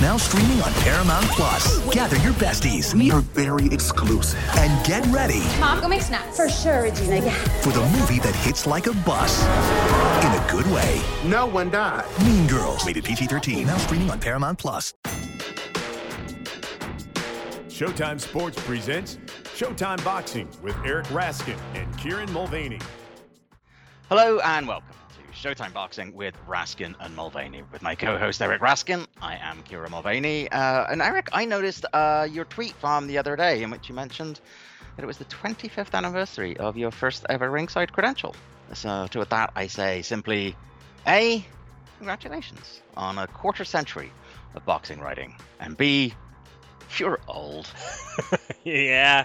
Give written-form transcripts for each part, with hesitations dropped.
Now streaming on Paramount Plus. Gather your besties. We are very exclusive. And get ready. Mom, go make snacks. For sure, Regina, yeah. For the movie that hits like a bus. In a good way. No one died. Mean Girls. Rated PG-13. Now streaming on Paramount Plus. Showtime Sports presents Showtime Boxing with Eric Raskin and Kieran Mulvaney. Hello and welcome to Showtime Boxing with Raskin and Mulvaney. With my co-host Eric Raskin, I am Kieran Mulvaney. And Eric, I noticed your tweet from the other day in which you mentioned that it was the 25th anniversary of your first ever ringside credential. So to that I say simply, A, congratulations on a quarter century of boxing writing, and B, you're old. Yeah.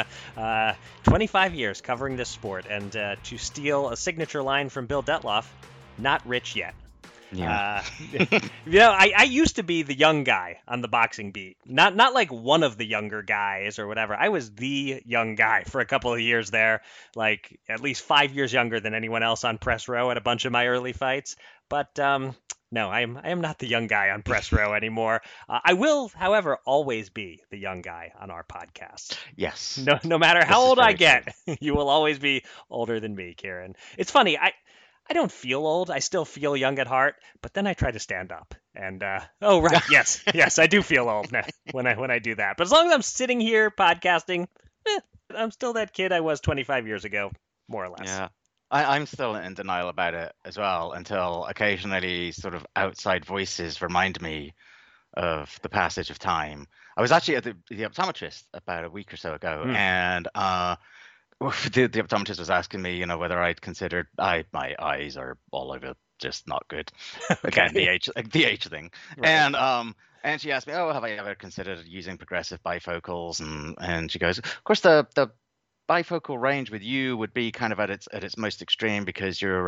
25 years covering this sport, and to steal a signature line from Bill Detloff, not rich yet. Yeah. I used to be the young guy on the boxing beat. Not like one of the younger guys or whatever. I was the young guy for a couple of years there, like at least 5 years younger than anyone else on press row at a bunch of my early fights. But no, I am not the young guy on press row anymore. I will, however, always be the young guy on our podcast. Yes. No matter how old I get, you will always be older than me, Kieran. It's funny. I don't feel old. I still feel young at heart, but then I try to stand up. And oh right, yes, I do feel old now when I do that. But as long as I'm sitting here podcasting, I'm still that kid I was 25 years ago, more or less. Yeah. I'm still in denial about it as well, until occasionally sort of outside voices remind me of the passage of time. I was actually at the optometrist about a week or so ago, and the optometrist was asking me, whether I'd considered my eyes are all over just not good. Again, the age thing. Right. And she asked me, have I ever considered using progressive bifocals? And she goes, of course, the bifocal range with you would be kind of at its most extreme because you're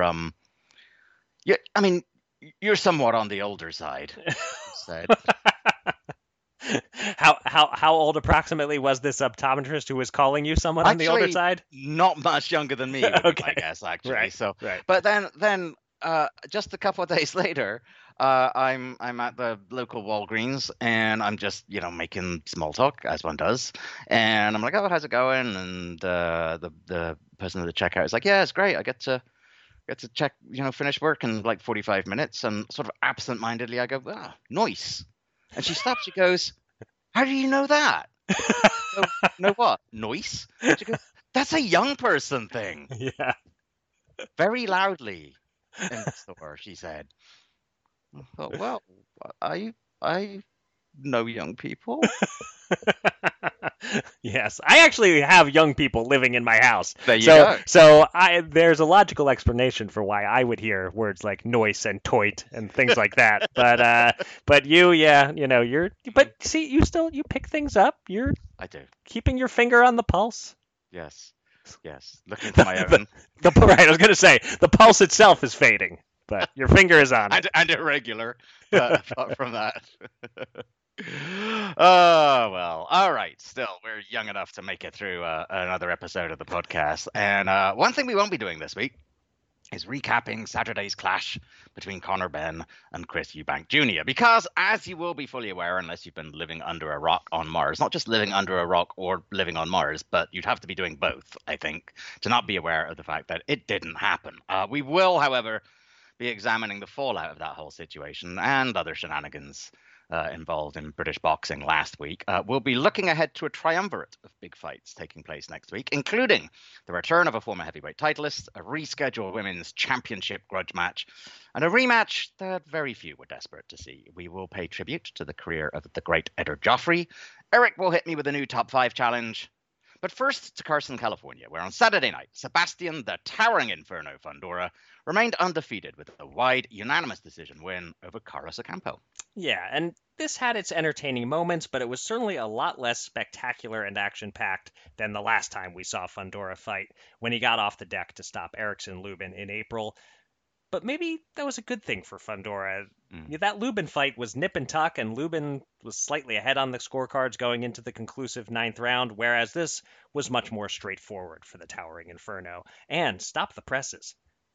somewhat on the older side. Said. How old approximately was this optometrist who was calling you somewhat on the older side? Not much younger than me, okay. I guess, actually. Right. So, right. But then just a couple of days later, I'm at the local Walgreens, and I'm just making small talk as one does, and I'm like, how's it going? And the person at the checkout is like, yeah, it's great. I get to check, finish work in like 45 minutes, and sort of absent-mindedly I go, nice. And she stops. She goes, how do you know that? Know what? Noise? She goes, that's a young person thing. Yeah. Very loudly in the store, she said. I thought, well, I know young people. Yes, I actually have young people living in my house. There you go. So there's a logical explanation for why I would hear words like noise and toit and things like that. But you, but see, you pick things up. I do. Keeping your finger on the pulse. Yes. Looking for my own. Right, I was going to say, the pulse itself is fading, but your finger is on it. And irregular, apart from that. Oh, well, all right. Still, we're young enough to make it through another episode of the podcast. And one thing we won't be doing this week is recapping Saturday's clash between Conor Benn and Chris Eubank Jr. Because, as you will be fully aware, unless you've been living under a rock on Mars, not just living under a rock or living on Mars, but you'd have to be doing both, I think, to not be aware of the fact that it didn't happen. We will, however, be examining the fallout of that whole situation and other shenanigans involved in British boxing last week. We'll be looking ahead to a triumvirate of big fights taking place next week, including the return of a former heavyweight titleist, a rescheduled women's championship grudge match, and a rematch that very few were desperate to see. We will pay tribute to the career of the great Eddard Joffrey. Eric will hit me with a new top 5 challenge. But first to Carson, California, where on Saturday night, Sebastian the Towering Inferno Fundora remained undefeated with a wide, unanimous decision win over Carlos Ocampo. Yeah, and this had its entertaining moments, but it was certainly a lot less spectacular and action-packed than the last time we saw Fundora fight when he got off the deck to stop Erickson Lubin in April. But maybe that was a good thing for Fundora. That Lubin fight was nip and tuck, and Lubin was slightly ahead on the scorecards going into the conclusive 9th round, whereas this was much more straightforward for the Towering Inferno. And stop the presses.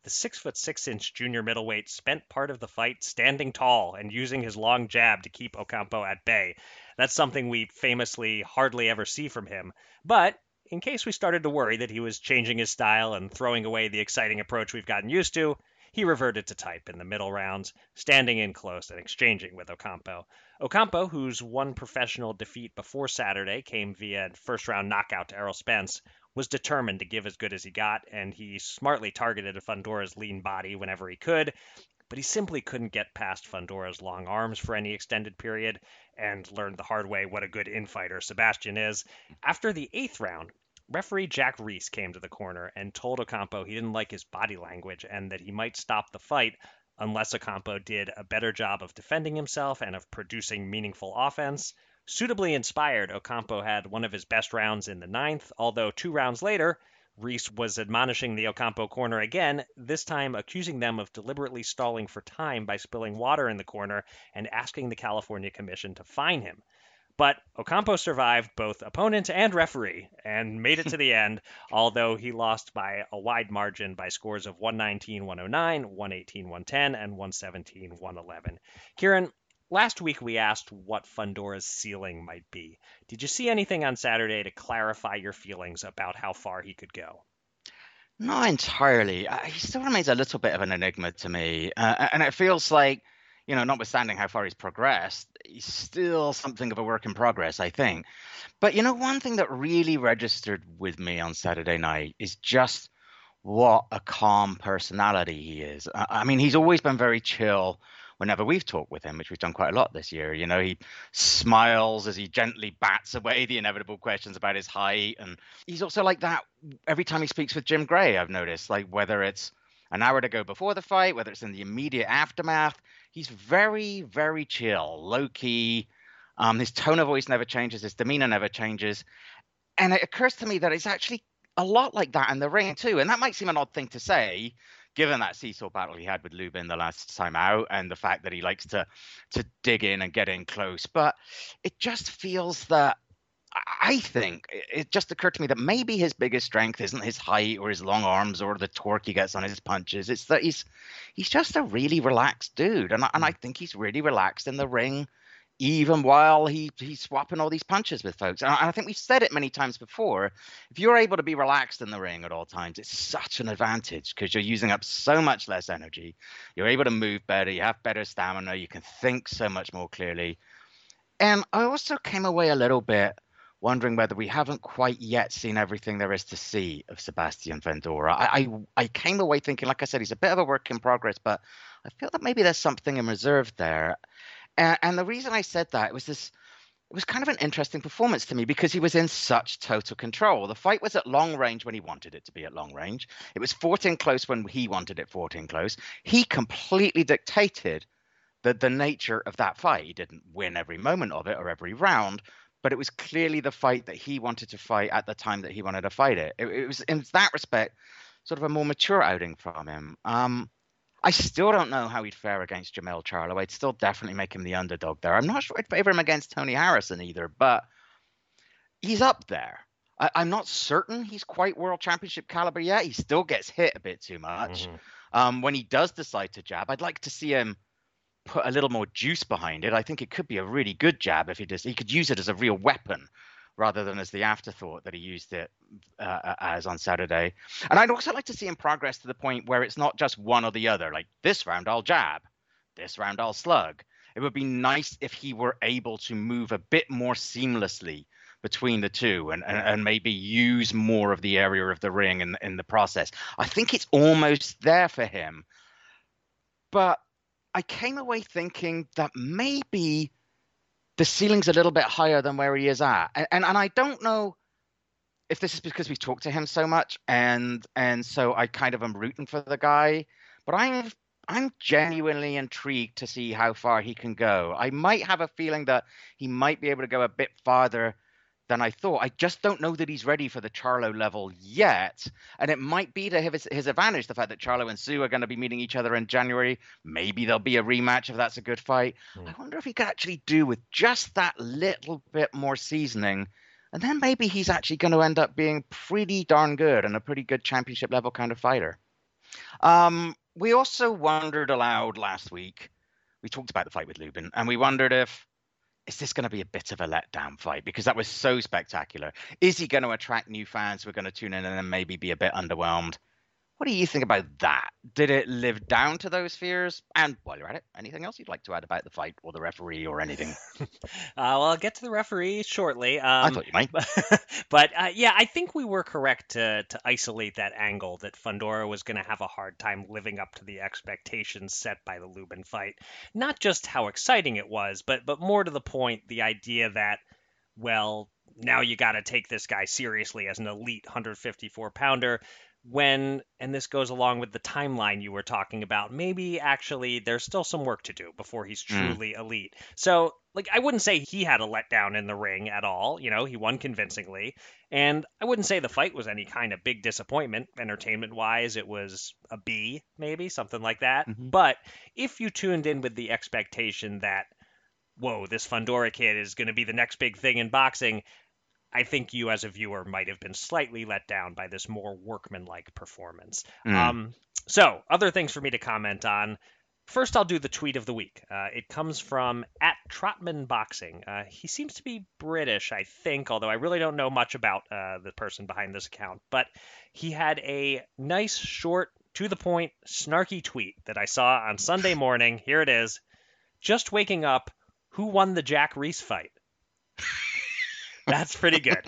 The 6'6" junior middleweight spent part of the fight standing tall and using his long jab to keep Ocampo at bay. That's something we famously hardly ever see from him. But in case we started to worry that he was changing his style and throwing away the exciting approach we've gotten used to, he reverted to type in the middle rounds, standing in close and exchanging with Ocampo. Ocampo, whose one professional defeat before Saturday came via first-round knockout to Errol Spence, was determined to give as good as he got, and he smartly targeted Fundora's lean body whenever he could, but he simply couldn't get past Fundora's long arms for any extended period, and learned the hard way what a good infighter Sebastian is. After the 8th round, referee Jack Reese came to the corner and told Ocampo he didn't like his body language and that he might stop the fight unless Ocampo did a better job of defending himself and of producing meaningful offense. Suitably inspired, Ocampo had one of his best rounds in the 9th, although 2 rounds later, Reese was admonishing the Ocampo corner again, this time accusing them of deliberately stalling for time by spilling water in the corner and asking the California Commission to fine him. But Ocampo survived both opponent and referee and made it to the end, although he lost by a wide margin by scores of 119-109, 118-110, and 117-111. Kieran, last week we asked what Fundora's ceiling might be. Did you see anything on Saturday to clarify your feelings about how far he could go? Not entirely. He still remains a little bit of an enigma to me. And it feels like, notwithstanding how far he's progressed, he's still something of a work in progress, I think. But, one thing that really registered with me on Saturday night is just what a calm personality he is. I mean, he's always been very chill whenever we've talked with him, which we've done quite a lot this year. He smiles as he gently bats away the inevitable questions about his height. And he's also like that every time he speaks with Jim Gray, I've noticed, like whether it's an hour to go before the fight, whether it's in the immediate aftermath, he's very, very chill, low-key. His tone of voice never changes. His demeanor never changes. And it occurs to me that it's actually a lot like that in the ring, too. And that might seem an odd thing to say, given that seesaw battle he had with Lubin the last time out and the fact that he likes to dig in and get in close. But it just feels that I think it just occurred to me that maybe his biggest strength isn't his height or his long arms or the torque he gets on his punches. It's that he's just a really relaxed dude. And I think he's really relaxed in the ring, even while he's swapping all these punches with folks. And I think we've said it many times before. If you're able to be relaxed in the ring at all times, it's such an advantage because you're using up so much less energy. You're able to move better. You have better stamina. You can think so much more clearly. And I also came away a little bit wondering whether we haven't quite yet seen everything there is to see of Sebastian Fundora. I came away thinking, like I said, he's a bit of a work in progress, but I feel that maybe there's something in reserve there. And the reason I said that, it was kind of an interesting performance to me because he was in such total control. The fight was at long range when he wanted it to be at long range. It was 14 close when he wanted it 14 close. He completely dictated the nature of that fight. He didn't win every moment of it or every round, but it was clearly the fight that he wanted to fight at the time that he wanted to fight it. It was, in that respect, sort of a more mature outing from him. I still don't know how he'd fare against Jermell Charlo. I'd still definitely make him the underdog there. I'm not sure I'd favor him against Tony Harrison either, but he's up there. I'm not certain he's quite world championship caliber yet. He still gets hit a bit too much. Mm-hmm. When he does decide to jab, I'd like to see him put a little more juice behind it. I think it could be a really good jab if he could use it as a real weapon rather than as the afterthought that he used it as on Saturday. And I'd also like to see him progress to the point where it's not just one or the other. Like, this round I'll jab, this round I'll slug. It would be nice if he were able to move a bit more seamlessly between the two and maybe use more of the area of the ring in the process. I think it's almost there for him. But I came away thinking that maybe the ceiling's a little bit higher than where he is at. And I don't know if this is because we've talked to him so much and so I kind of am rooting for the guy, but I'm genuinely intrigued to see how far he can go. I might have a feeling that he might be able to go a bit farther than I thought. I just don't know that he's ready for the Charlo level yet. And it might be to his advantage, the fact that Charlo and Tszyu are going to be meeting each other in January. Maybe there'll be a rematch if that's a good fight. I wonder if he could actually do with just that little bit more seasoning. And then maybe he's actually going to end up being pretty darn good and a pretty good championship level kind of fighter. We also wondered aloud last week. We talked about the fight with Lubin, and we wondered if is this going to be a bit of a letdown fight because that was so spectacular. Is he going to attract new fans who are going to tune in and then maybe be a bit underwhelmed? What do you think about that? Did it live down to those fears? And while you're at it, anything else you'd like to add about the fight or the referee or anything? Well, I'll get to the referee shortly. I thought you might. But yeah, I think we were correct to isolate that angle that Fundora was going to have a hard time living up to the expectations set by the Lubin fight. Not just how exciting it was, but more to the point, the idea that, well, now you got to take this guy seriously as an elite 154-pounder. And this goes along with the timeline you were talking about, maybe actually there's still some work to do before he's truly elite. So, I wouldn't say he had a letdown in the ring at all. He won convincingly. And I wouldn't say the fight was any kind of big disappointment. Entertainment-wise, it was a B, maybe, something like that. Mm-hmm. But if you tuned in with the expectation that, whoa, this Fundora kid is going to be the next big thing in boxing, I think you as a viewer might have been slightly let down by this more workmanlike performance. So, other things for me to comment on. First, I'll do the tweet of the week. It comes from @TrotmanBoxing. He seems to be British, I think, although I really don't know much about the person behind this account. But he had a nice, short, to-the-point, snarky tweet that I saw on Sunday morning. Here it is. Just waking up. Who won the Jack Reese fight? That's pretty good.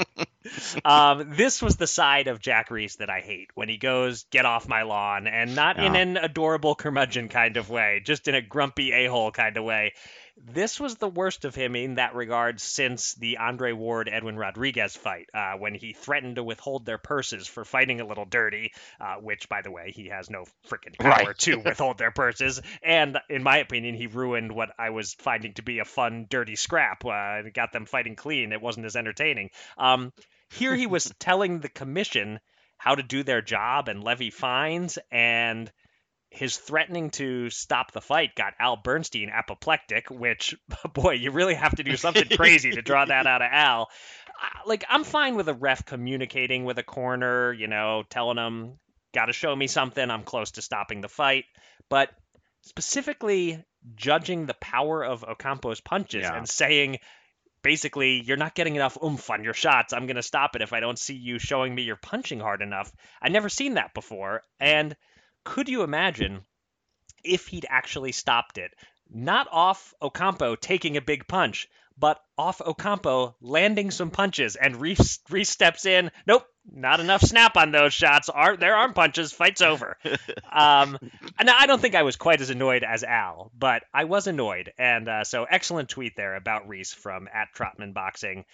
This was the side of Jack Reese that I hate, when he goes, get off my lawn, and not in an adorable curmudgeon kind of way, just in a grumpy a-hole kind of way. This was the worst of him in that regard since the Andre Ward-Edwin Rodriguez fight, when he threatened to withhold their purses for fighting a little dirty, which, by the way, he has no freaking power to withhold their purses. And, in my opinion, he ruined what I was finding to be a fun, dirty scrap. It got them fighting clean. It wasn't as entertaining. Here he was telling the commission how to do their job and levy fines, and his threatening to stop the fight got Al Bernstein apoplectic, which, boy, you really have to do something crazy to draw that out of Al. I'm fine with a ref communicating with a corner, telling him, got to show me something, I'm close to stopping the fight. But specifically judging the power of Ocampo's punches and saying, basically, you're not getting enough oomph on your shots, I'm going to stop it if I don't see you showing me you're punching hard enough. I've never seen that before. And could you imagine if he'd actually stopped it? Not off Ocampo taking a big punch, but off Ocampo landing some punches, and Reese steps in. Nope, not enough snap on those shots. There arm punches. Fight's over. And I don't think I was quite as annoyed as Al, but I was annoyed. And so excellent tweet there about Reese from @TrotmanBoxing.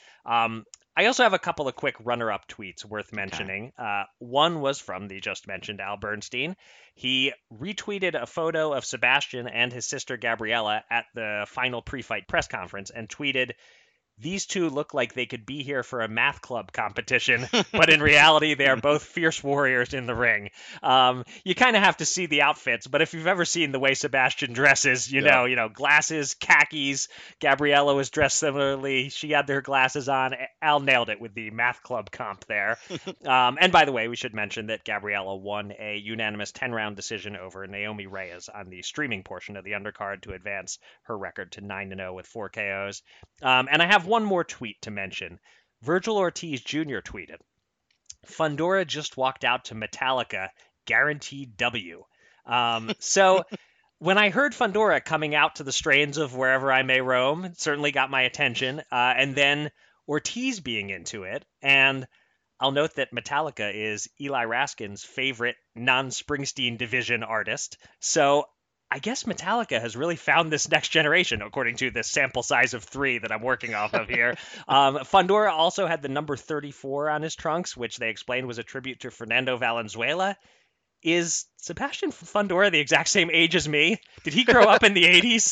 I also have a couple of quick runner-up tweets worth mentioning. One was from the just mentioned Al Bernstein. He retweeted a photo of Sebastian and his sister Gabriella at the final pre-fight press conference and tweeted, "These two look like they could be here for a math club competition, but in reality, they are both fierce warriors in the ring." You kind of have to see the outfits, but if you've ever seen the way Sebastian dresses, you know, glasses, khakis. Gabriella was dressed similarly. She had her glasses on. Al nailed it with the math club comp there. And by the way, we should mention that Gabriella won a unanimous 10-round decision over Naomi Reyes on the streaming portion of the undercard to advance her record to 9-0 with 4 KOs. And I have one more tweet to mention. Virgil Ortiz Jr. tweeted, "Fundora just walked out to Metallica, guaranteed W." So when I heard Fundora coming out to the strains of Wherever I May Roam, it certainly got my attention. And then Ortiz being into it. And I'll note that Metallica is Eli Raskin's favorite non-Springsteen division artist. So I guess Metallica has really found this next generation, according to this sample size of 3 that I'm working off of here. Fundora also had the number 34 on his trunks, which they explained was a tribute to Fernando Valenzuela. Is Sebastian Fundora the exact same age as me? Did he grow up in the 80s?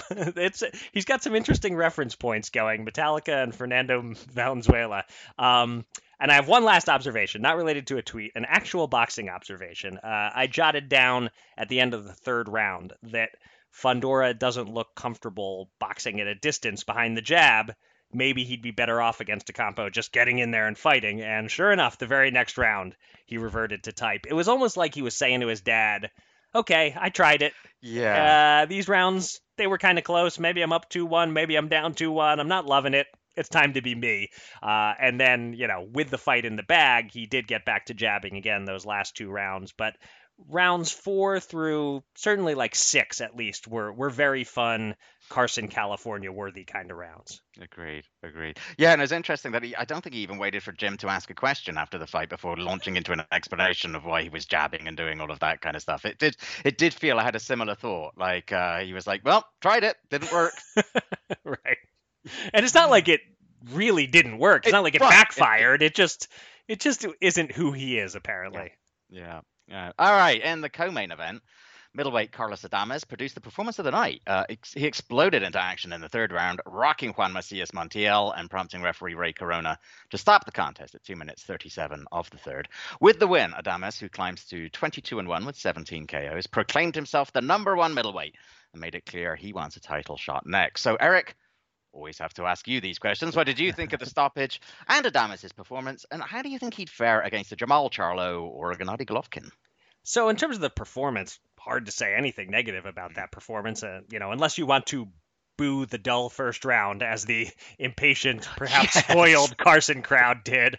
He's got some interesting reference points going, Metallica and Fernando Valenzuela. And I have one last observation, not related to a tweet, an actual boxing observation. I jotted down at the end of the 3rd round that Fundora doesn't look comfortable boxing at a distance behind the jab. maybe he'd be better off against Ocampo just getting in there and fighting. And sure enough, the very next round, he reverted to type. It was almost like he was saying to his dad, okay, I tried it. Yeah. These rounds, they were kind of close. Maybe I'm up 2-1. Maybe I'm down 2-1. I'm not loving it. It's time to be me. And then, with the fight in the bag, he did get back to jabbing again those last 2 rounds. But rounds 4 through certainly like 6 at least were very fun, Carson, California worthy kind of rounds. Agreed. Yeah, and it's interesting that I don't think he even waited for Jim to ask a question after the fight before launching into an explanation of why he was jabbing and doing all of that kind of stuff. It did feel I had a similar thought. Like he was like, well, tried it, didn't work. Right. And it's not like it really didn't work. It's not like it backfired. It just isn't who he is, apparently. Yeah. All right, in the co-main event, middleweight Carlos Adames produced the performance of the night. He exploded into action in the 3rd round, rocking Juan Macias Montiel and prompting referee Ray Corona to stop the contest at 2 minutes 37 of the 3rd. With the win, Adames, who climbs to 22-1 with 17 KOs, proclaimed himself the #1 middleweight and made it clear he wants a title shot next. So, Eric, always have to ask you these questions. What did you think of the stoppage and Adames' performance, and how do you think he'd fare against a Jamal Charlo or a Gennady Golovkin? So in terms of the performance, hard to say anything negative about that performance, unless you want to boo the dull first round as the impatient, perhaps spoiled Carson crowd did.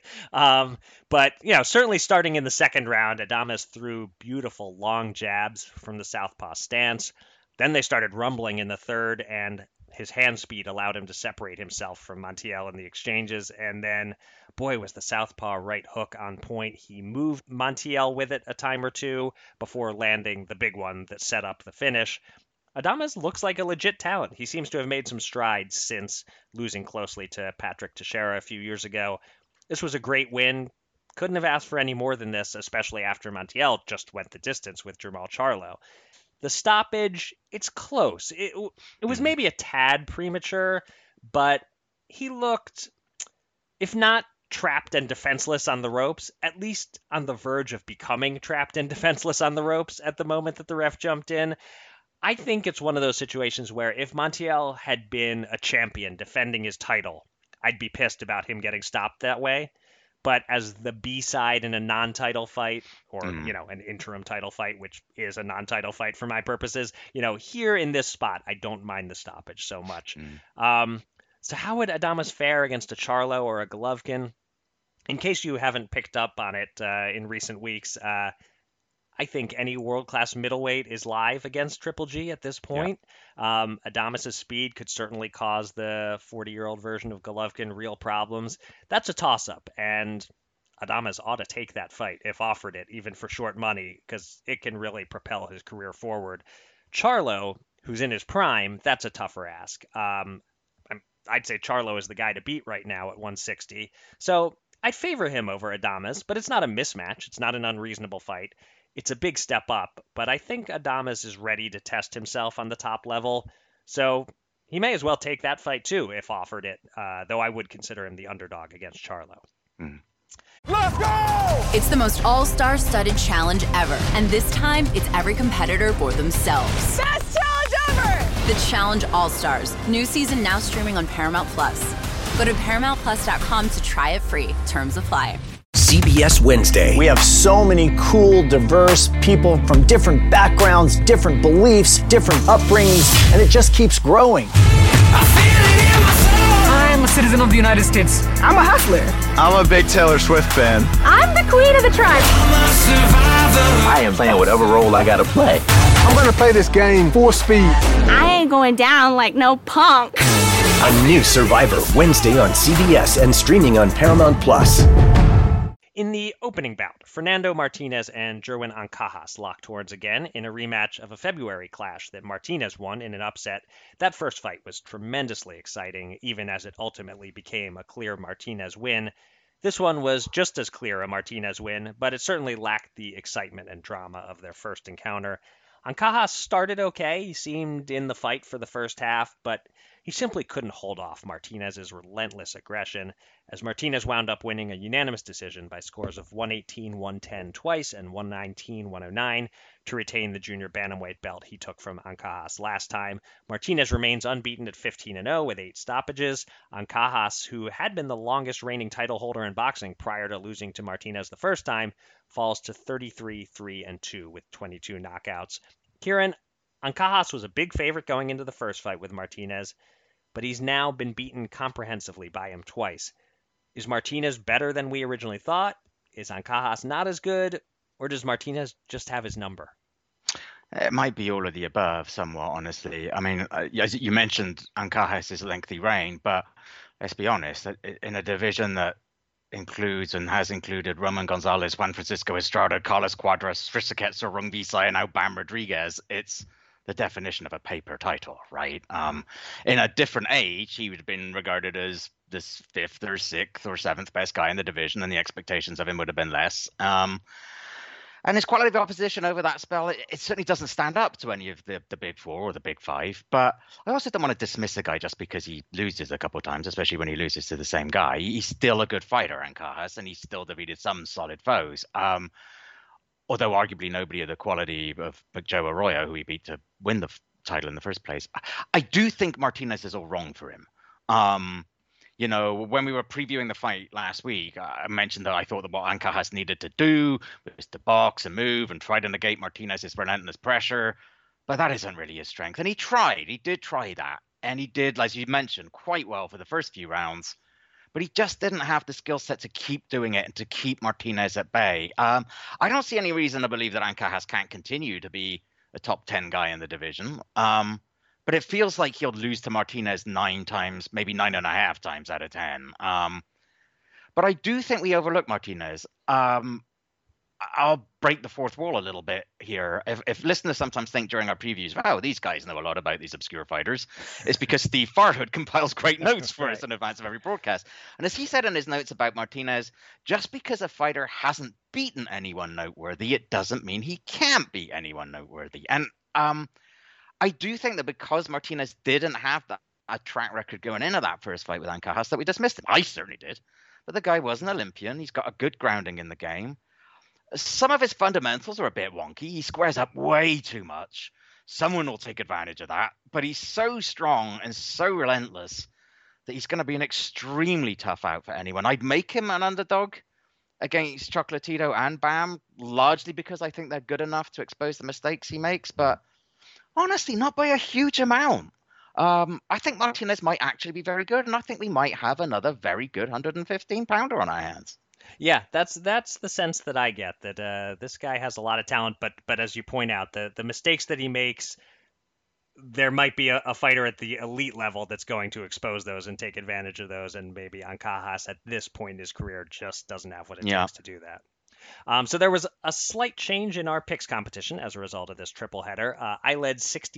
But certainly starting in the 2nd round, Adames threw beautiful long jabs from the southpaw stance. Then they started rumbling in the 3rd, and his hand speed allowed him to separate himself from Montiel in the exchanges. And then, boy, was the southpaw right hook on point. He moved Montiel with it a time or two before landing the big one that set up the finish. Adames looks like a legit talent. He seems to have made some strides since losing closely to Patrick Teixeira a few years ago. This was a great win. Couldn't have asked for any more than this, especially after Montiel just went the distance with Jamal Charlo. The stoppage, it's close. It was maybe a tad premature, but he looked, if not trapped and defenseless on the ropes, at least on the verge of becoming trapped and defenseless on the ropes at the moment that the ref jumped in. I think it's one of those situations where if Montiel had been a champion defending his title, I'd be pissed about him getting stopped that way. But as the B-side in a non-title fight, or, an interim title fight, which is a non-title fight for my purposes, here in this spot, I don't mind the stoppage so much. So how would Adames fare against a Charlo or a Golovkin? In case you haven't picked up on it in recent weeks, I think any world-class middleweight is live against Triple G at this point. Yeah. Adames' speed could certainly cause the 40-year-old version of Golovkin real problems. That's a toss-up, and Adames ought to take that fight if offered it, even for short money, because it can really propel his career forward. Charlo, who's in his prime, that's a tougher ask. I'd say Charlo is the guy to beat right now at 160. So I'd favor him over Adames, but it's not a mismatch. It's not an unreasonable fight. It's a big step up, but I think Adames is ready to test himself on the top level, so he may as well take that fight too if offered it, though I would consider him the underdog against Charlo. Let's go! It's the most all-star studded challenge ever, and this time it's every competitor for themselves. Best challenge ever! The Challenge All-Stars, new season now streaming on Paramount+. Go to ParamountPlus.com to try it free. Terms apply. CBS Wednesday. We have so many cool, diverse people from different backgrounds, different beliefs, different upbringings, and it just keeps growing. I'm a citizen of the United States. I'm a hustler. I'm a big Taylor Swift fan. I'm the queen of the tribe. I am playing whatever role I gotta play. I'm gonna play this game full speed. I ain't going down like no punk. A new Survivor, Wednesday on CBS and streaming on Paramount+. In the opening bout, Fernando Martinez and Jerwin Ancajas locked horns again in a rematch of a February clash that Martinez won in an upset. That first fight was tremendously exciting, even as it ultimately became a clear Martinez win. This one was just as clear a Martinez win, but it certainly lacked the excitement and drama of their first encounter. Ancajas started okay. He seemed in the fight for the first half, but he simply couldn't hold off Martinez's relentless aggression, as Martinez wound up winning a unanimous decision by scores of 118-110 twice and 119-109 to retain the junior bantamweight belt he took from Ancajas last time. Martinez remains unbeaten at 15-0 with 8 stoppages. Ancajas, who had been the longest reigning title holder in boxing prior to losing to Martinez the first time, falls to 33-3-2 with 22 knockouts. Kieran, Ancajas was a big favorite going into the first fight with Martinez, but he's now been beaten comprehensively by him twice. Is Martinez better than we originally thought? Is Ancajas not as good? Or does Martinez just have his number? It might be all of the above, somewhat, honestly. I mean, as you mentioned, Ancajas' lengthy reign, but let's be honest, in a division that includes and has included Roman Gonzalez, Juan Francisco Estrada, Carlos Cuadras, Strisaket Sorungvisa, and now Bam Rodriguez, it's the definition of a paper title, right? In a different age, he would have been regarded as this 5th or 6th or 7th best guy in the division, and the expectations of him would have been less. And his quality of opposition over that spell, it certainly doesn't stand up to any of the big 4 or the big 5. But I also don't want to dismiss a guy just because he loses a couple of times, especially when he loses to the same guy. He's still a good fighter, Ancajas, and he's still defeated some solid foes. Although arguably nobody of the quality of Joe Arroyo, who he beat to win the title in the first place. I do think Martinez is all wrong for him. You know, when we were previewing the fight last week, I mentioned that I thought that what Ancajas needed to do was to box and move and try to negate Martinez's relentless pressure. But that isn't really his strength. And he did try that. And he did, as you mentioned, quite well for the first few rounds. But he just didn't have the skill set to keep doing it and to keep Martinez at bay. I don't see any reason to believe that Ancajas can't continue to be a top 10 guy in the division. But it feels like he'll lose to Martinez 9 times, maybe 9.5 times out of 10. But I do think we overlook Martinez. I'll break the fourth wall a little bit here. If listeners sometimes think during our previews, wow, these guys know a lot about these obscure fighters, it's because Steve Farhood compiles great notes for us in advance of every broadcast. And as he said in his notes about Martinez, just because a fighter hasn't beaten anyone noteworthy, it doesn't mean he can't beat anyone noteworthy. And I do think that because Martinez didn't have a track record going into that first fight with Ancajas, that we dismissed him. I certainly did. But the guy was an Olympian. He's got a good grounding in the game. Some of his fundamentals are a bit wonky. He squares up way too much. Someone will take advantage of that. But he's so strong and so relentless that he's going to be an extremely tough out for anyone. I'd make him an underdog against Chocolatito and Bam, largely because I think they're good enough to expose the mistakes he makes. But honestly, not by a huge amount. I think Martinez might actually be very good, and I think we might have another very good 115-pounder on our hands. Yeah, that's the sense that I get, that this guy has a lot of talent, but as you point out, the mistakes that he makes, there might be a fighter at the elite level that's going to expose those and take advantage of those, and maybe Ancajas at this point in his career just doesn't have what it takes to do that. So there was a slight change in our picks competition as a result of this triple header. I led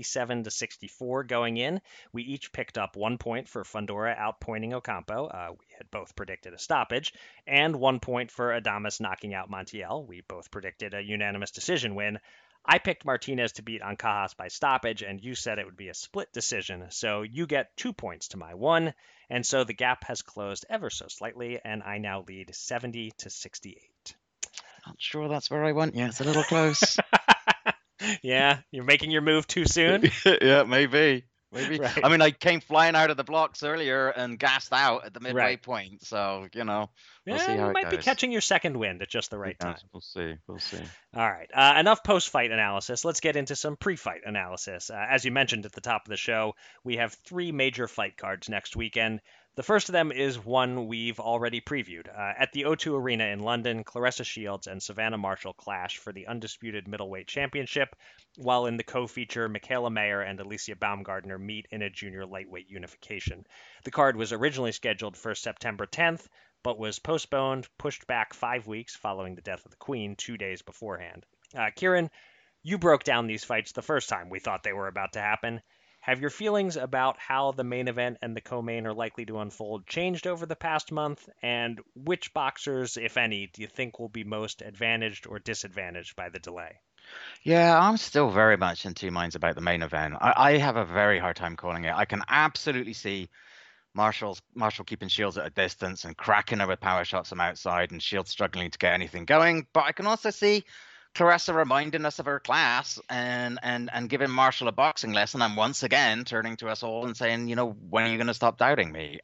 67-64 going in. We each picked up 1 point for Fundora outpointing Ocampo. We had both predicted a stoppage, and 1 point for Adames knocking out Montiel. We both predicted a unanimous decision win. I picked Martinez to beat Ancajas by stoppage, and you said it would be a split decision. So you get 2 points to my 1, and so the gap has closed ever so slightly, and I now lead 70-68. Not sure that's where I went. Yeah, it's a little close. Yeah, you're making your move too soon? Yeah, maybe. Right. I mean, I came flying out of the blocks earlier and gassed out at the midway point. So, we'll see how it goes. You might be catching your second wind at just the right time. We'll see. All right. Enough post-fight analysis. Let's get into some pre-fight analysis. As you mentioned at the top of the show, we have 3 major fight cards next weekend. The first of them is one we've already previewed. At the O2 Arena in London, Claressa Shields and Savannah Marshall clash for the undisputed middleweight championship, while in the co-feature, Michaela Mayer and Alicia Baumgardner meet in a junior lightweight unification. The card was originally scheduled for September 10th, but was postponed, pushed back 5 weeks following the death of the Queen 2 days beforehand. Kieran, you broke down these fights the first time we thought they were about to happen. Have your feelings about how the main event and the co-main are likely to unfold changed over the past month? And which boxers, if any, do you think will be most advantaged or disadvantaged by the delay? Yeah, I'm still very much in two minds about the main event. I have a very hard time calling it. I can absolutely see Marshall keeping Shields at a distance and cracking her with power shots from outside, and Shields struggling to get anything going. But I can also see Claressa reminding us of her class and giving Marshall a boxing lesson, and once again turning to us all and saying, when are you going to stop doubting me?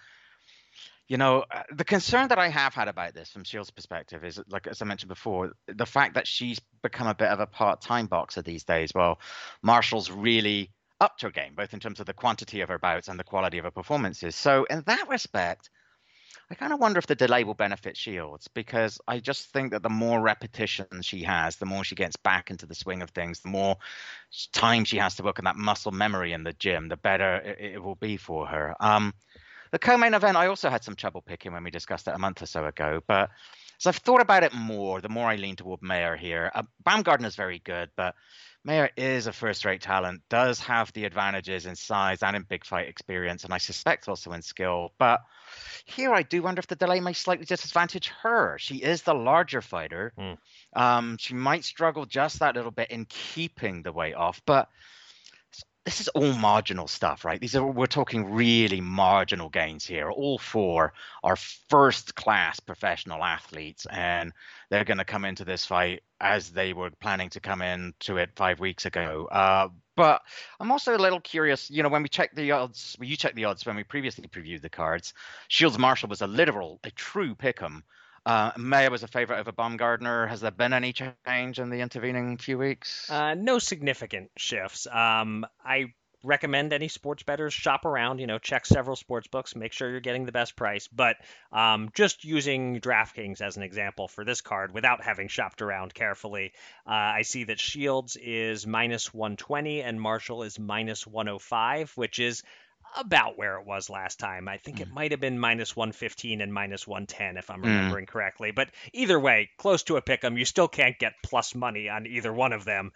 The concern that I have had about this from Shields' perspective is, like, as I mentioned before, the fact that she's become a bit of a part-time boxer these days. Well, Marshall's really upped her game, both in terms of the quantity of her bouts and the quality of her performances. So in that respect, I kind of wonder if the delay will benefit Shields, because I just think that the more repetition she has, the more she gets back into the swing of things, the more time she has to work on that muscle memory in the gym, the better it will be for her. The co-main event, I also had some trouble picking when we discussed it a month or so ago. But as I've thought about it more, the more I lean toward Mayer here. Baumgardner's very good, but Mayer is a first-rate talent, does have the advantages in size and in big fight experience, and I suspect also in skill. But here I do wonder if the delay may slightly disadvantage her. She is the larger fighter. She might struggle just that little bit in keeping the weight off, but this is all marginal stuff, right? We're talking really marginal gains here. All four are first-class professional athletes, and they're going to come into this fight as they were planning to come into it 5 weeks ago. But I'm also a little curious, when we checked the odds, you checked the odds when we previously previewed the cards, Shields Marshall was a true pick'em. Mayer was a favorite over Baumgardner. Has there been any change in the intervening few weeks? No significant shifts. I recommend any sports bettors shop around, check several sports books, make sure you're getting the best price. But just using DraftKings as an example for this card, without having shopped around carefully, I see that Shields is minus 120 and Marshall is minus 105, which is about where it was last time. I think it might have been minus 115 and minus 110 if I'm remembering correctly. But either way, close to a pick'em. You still can't get plus money on either one of them.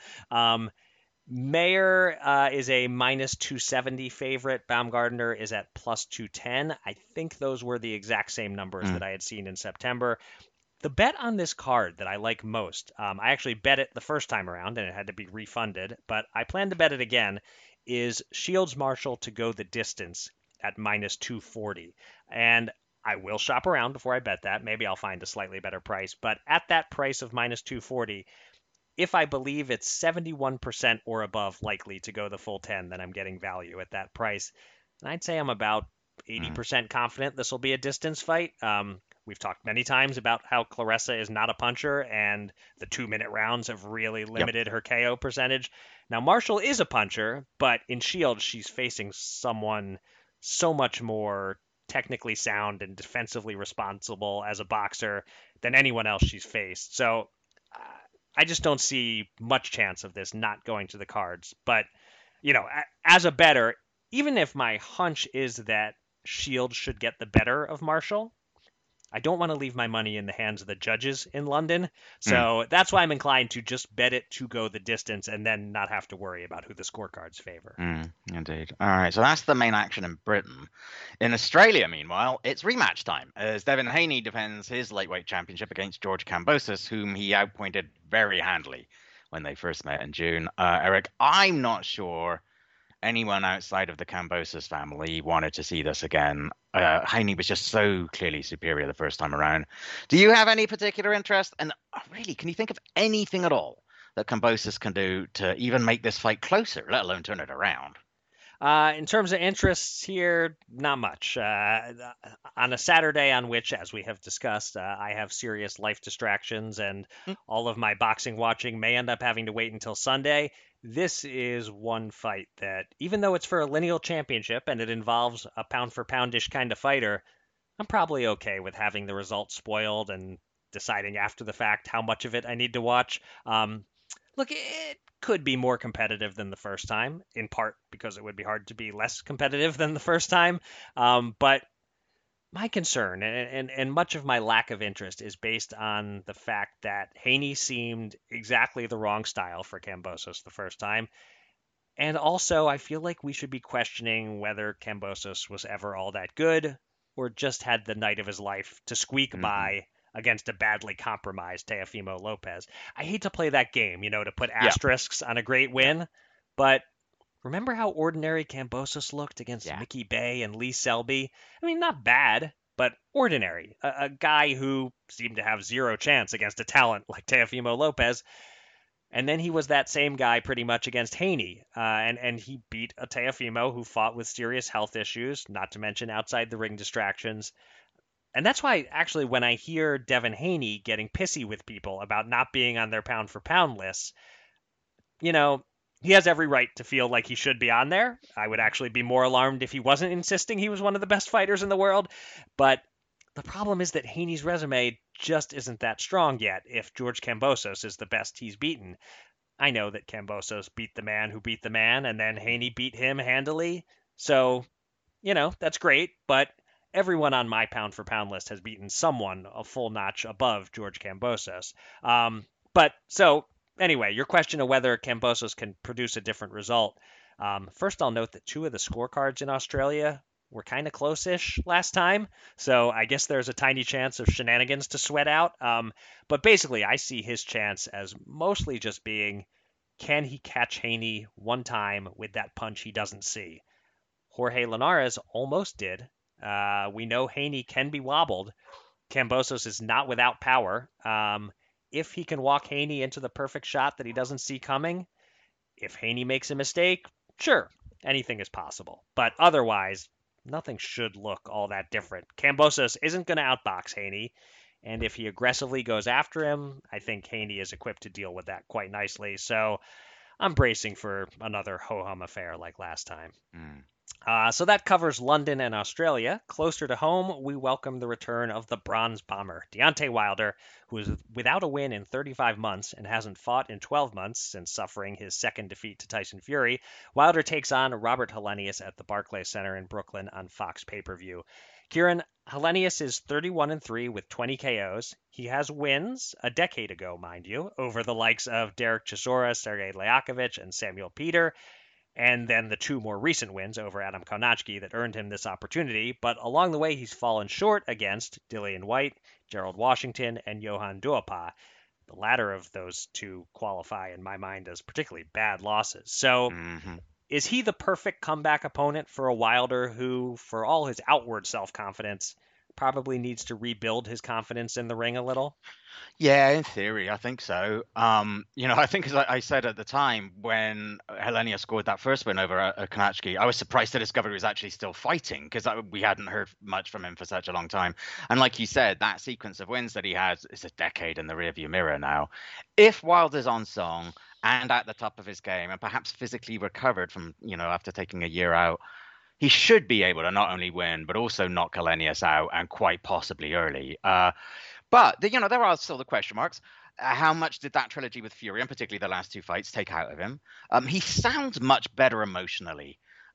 Mayer is a minus 270 favorite. Baumgardner is at plus 210. I think those were the exact same numbers that I had seen in September. The bet on this card that I like most, I actually bet it the first time around and it had to be refunded, but I plan to bet it again, is Shields Marshall to go the distance at minus 240. And I will shop around before I bet that. Maybe I'll find a slightly better price. But at that price of minus 240, if I believe it's 71% or above likely to go the full 10, then I'm getting value at that price. And I'd say I'm about 80% confident this will be a distance fight. We've talked many times about how Claressa is not a puncher, and the 2-minute rounds have really limited her KO percentage. Now, Marshall is a puncher, but in Shields, she's facing someone so much more technically sound and defensively responsible as a boxer than anyone else she's faced. So I just don't see much chance of this not going to the cards. But, as a bettor, even if my hunch is that Shields should get the better of Marshall, I don't want to leave my money in the hands of the judges in London. So that's why I'm inclined to just bet it to go the distance and then not have to worry about who the scorecards favor. Indeed. All right, so that's the main action in Britain. In Australia, meanwhile, it's rematch time as Devin Haney defends his lightweight championship against George Kambosos, whom he outpointed very handily when they first met in June. Eric, I'm not sure anyone outside of the Kambosos family wanted to see this again. Haney was just so clearly superior the first time around. Do you have any particular interest? And really, can you think of anything at all that Kambosos can do to even make this fight closer, let alone turn it around? In terms of interests here, not much. On a Saturday on which, as we have discussed, I have serious life distractions and all of my boxing watching may end up having to wait until Sunday, this is one fight that, even though it's for a lineal championship and it involves a pound-for-poundish kind of fighter, I'm probably okay with having the result spoiled and deciding after the fact how much of it I need to watch. Look, it could be more competitive than the first time, in part because it would be hard to be less competitive than the first time. But my concern and much of my lack of interest is based on the fact that Haney seemed exactly the wrong style for Kambosos the first time. And also, I feel like we should be questioning whether Kambosos was ever all that good or just had the night of his life to squeak by against a badly compromised Teofimo Lopez. I hate to play that game, to put asterisks on a great win, but remember how ordinary Kambosos looked against Mickey Bay and Lee Selby? I mean, not bad, but ordinary. A guy who seemed to have zero chance against a talent like Teofimo Lopez. And then he was that same guy pretty much against Haney. And he beat a Teofimo who fought with serious health issues, not to mention outside the ring distractions. And that's why, actually, when I hear Devin Haney getting pissy with people about not being on their pound-for-pound lists, he has every right to feel like he should be on there. I would actually be more alarmed if he wasn't insisting he was one of the best fighters in the world. But the problem is that Haney's resume just isn't that strong yet if George Kambosos is the best he's beaten. I know that Kambosos beat the man who beat the man, and then Haney beat him handily. So, that's great, but everyone on my pound-for-pound list has beaten someone a full notch above George Kambosos. Anyway, your question of whether Kambosos can produce a different result. First, I'll note that 2 of the scorecards in Australia were kind of close-ish last time, so I guess there's a tiny chance of shenanigans to sweat out. But basically, I see his chance as mostly just being, can he catch Haney one time with that punch he doesn't see? Jorge Linares almost did. We know Haney can be wobbled. Kambosos is not without power. If he can walk Haney into the perfect shot that he doesn't see coming, if Haney makes a mistake, sure, anything is possible. But otherwise, nothing should look all that different. Kambosos isn't going to outbox Haney, and if he aggressively goes after him, I think Haney is equipped to deal with that quite nicely. So I'm bracing for another ho-hum affair like last time. So that covers London and Australia. Closer to home, we welcome the return of the Bronze Bomber, Deontay Wilder, who is without a win in 35 months and hasn't fought in 12 months since suffering his second defeat to Tyson Fury. Wilder takes on Robert Helenius at the Barclays Center in Brooklyn on Fox pay-per-view. Kieran, Helenius is 31-3 with 20 KOs. He has wins, a decade ago, mind you, over the likes of Derek Chisora, Sergey Lyakovich, and Samuel Peter, and then the 2 more recent wins over Adam Kownacki that earned him this opportunity. But along the way, he's fallen short against Dillian Whyte, Gerald Washington, and Johan Duhaupas. The latter of those 2 qualify, in my mind, as particularly bad losses. So is he the perfect comeback opponent for a Wilder who, for all his outward self-confidence, probably needs to rebuild his confidence in the ring a little? Yeah, in theory, I think so. I think, as I said at the time, when Helenius scored that first win over Kownacki, I was surprised to discover he was actually still fighting, because we hadn't heard much from him for such a long time. And like you said, that sequence of wins that he has is a decade in the rearview mirror now. If Wilder's on song and at the top of his game, and perhaps physically recovered from, after taking a year out, he should be able to not only win, but also knock Helenius out, and quite possibly early. But, there are still the question marks. How much did that trilogy with Fury, and particularly the last 2 fights, take out of him? He sounds much better emotionally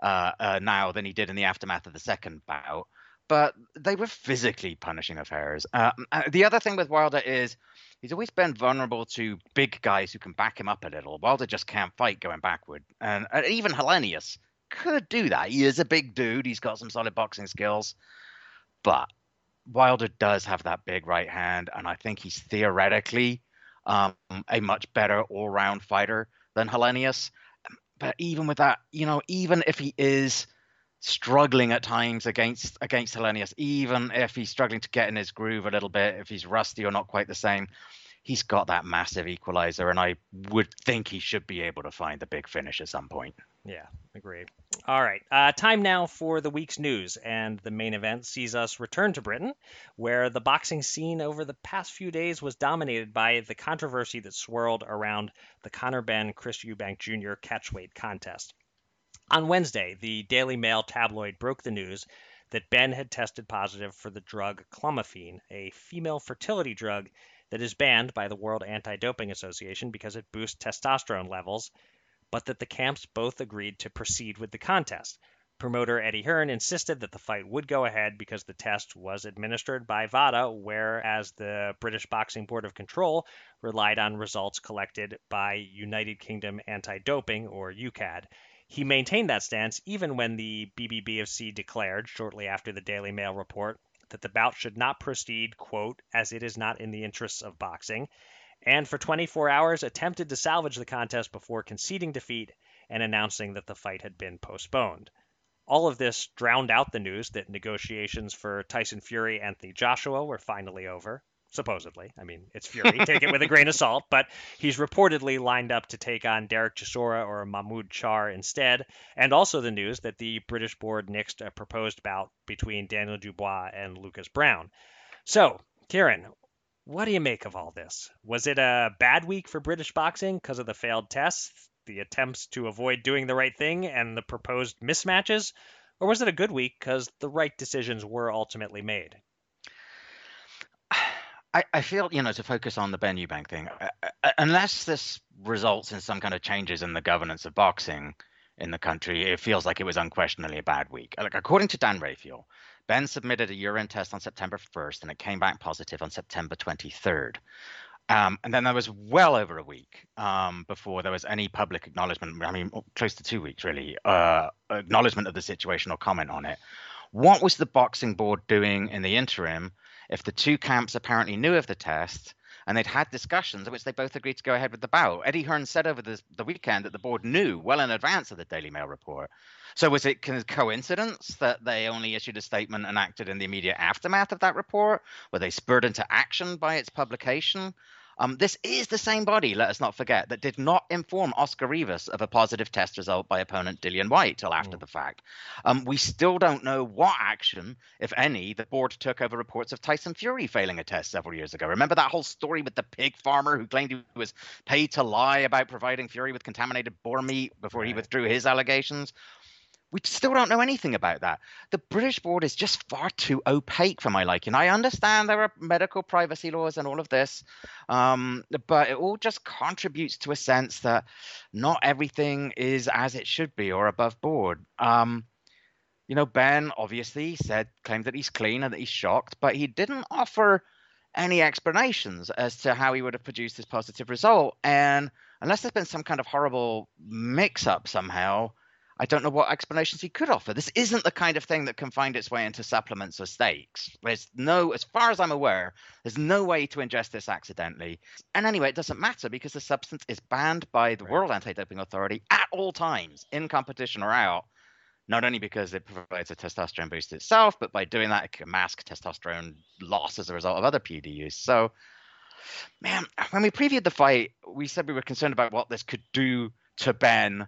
now than he did in the aftermath of the second bout. But they were physically punishing affairs. The other thing with Wilder is he's always been vulnerable to big guys who can back him up a little. Wilder just can't fight going backward. And even Helenius could do that. He is a big dude. He's got some solid boxing skills. But Wilder does have that big right hand, and I think he's theoretically a much better all-round fighter than Helenius. But even with that, even if he is struggling at times against Helenius, even if he's struggling to get in his groove a little bit, if he's rusty or not quite the same, he's got that massive equalizer, and I would think he should be able to find the big finish at some point. Yeah, agreed. All right, time now for the week's news, and the main event sees us return to Britain, where the boxing scene over the past few days was dominated by the controversy that swirled around the Conor Benn-Chris Eubank Jr. catchweight contest. On Wednesday, the Daily Mail tabloid broke the news that Ben had tested positive for the drug clomiphene, a female fertility drug that is banned by the World Anti-Doping Association because it boosts testosterone levels, but that the camps both agreed to proceed with the contest. Promoter Eddie Hearn insisted that the fight would go ahead because the test was administered by VADA, whereas the British Boxing Board of Control relied on results collected by United Kingdom Anti-Doping, or UKAD. He maintained that stance even when the BBBFC declared, shortly after the Daily Mail report, that the bout should not proceed, quote, as it is not in the interests of boxing, and for 24 hours attempted to salvage the contest before conceding defeat and announcing that the fight had been postponed. All of this drowned out the news that negotiations for Tyson Fury-Anthony Joshua were finally over. Supposedly. I mean, it's Fury. Take it with a grain of salt. But he's reportedly lined up to take on Derek Chisora or Mahmoud Char instead. And also the news that the British board nixed a proposed bout between Daniel Dubois and Lucas Browne. So, Kieran, what do you make of all this? Was it a bad week for British boxing because of the failed tests, the attempts to avoid doing the right thing, and the proposed mismatches? Or was it a good week because the right decisions were ultimately made? I feel, to focus on the Ben Eubank thing, unless this results in some kind of changes in the governance of boxing in the country, it feels like it was unquestionably a bad week. Like, according to Dan Raphael, Ben submitted a urine test on September 1st, and it came back positive on September 23rd. And then there was well over a week before there was any public acknowledgement, close to 2 weeks really, acknowledgement of the situation or comment on it. What was the boxing board doing in the interim if the two camps apparently knew of the test and they'd had discussions at which they both agreed to go ahead with the bout? Eddie Hearn said over the weekend that the board knew well in advance of the Daily Mail report. So was it coincidence that they only issued a statement and acted in the immediate aftermath of that report? Were they spurred into action by its publication? This is the same body, let us not forget, that did not inform Oscar Rivas of a positive test result by opponent Dillian Whyte till after the fact. We still don't know what action, if any, the board took over reports of Tyson Fury failing a test several years ago. Remember that whole story with the pig farmer who claimed he was paid to lie about providing Fury with contaminated boar meat before he withdrew his allegations? We still don't know anything about that. The British board is just far too opaque for my liking. I understand there are medical privacy laws and all of this, but it all just contributes to a sense that not everything is as it should be or above board. Ben obviously claimed that he's clean and that he's shocked, but he didn't offer any explanations as to how he would have produced this positive result. And unless there's been some kind of horrible mix-up somehow, I don't know what explanations he could offer. This isn't the kind of thing that can find its way into supplements or steaks. As far as I'm aware, there's no way to ingest this accidentally. And anyway, it doesn't matter because the substance is banned by the World Anti-Doping Authority at all times, in competition or out. Not only because it provides a testosterone boost itself, but by doing that, it can mask testosterone loss as a result of other PED use. So, man, when we previewed the fight, we said we were concerned about what this could do to Ben,